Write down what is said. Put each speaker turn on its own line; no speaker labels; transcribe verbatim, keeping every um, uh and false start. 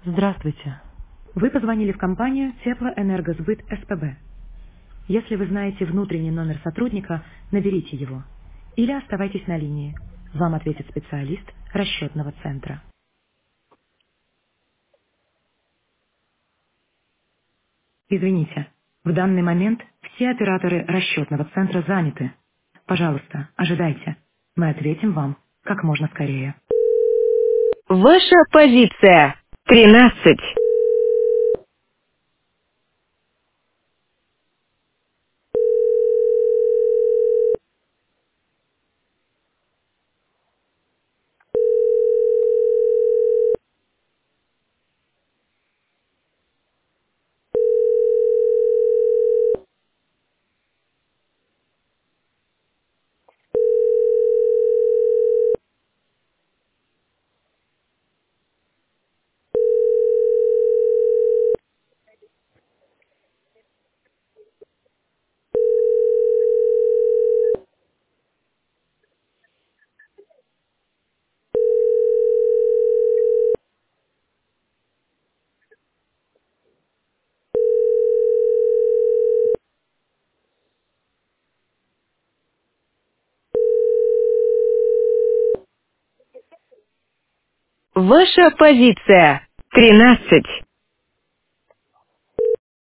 Здравствуйте. Вы позвонили в компанию Теплоэнергосбыт СПБ. Если вы знаете внутренний номер сотрудника, наберите его. Или оставайтесь на линии. Вам ответит специалист расчетного центра. Извините, в данный момент все операторы расчетного центра заняты. Пожалуйста, ожидайте. Мы ответим вам как можно скорее. Ваша позиция. тринадцать. Ваша позиция. тринадцать.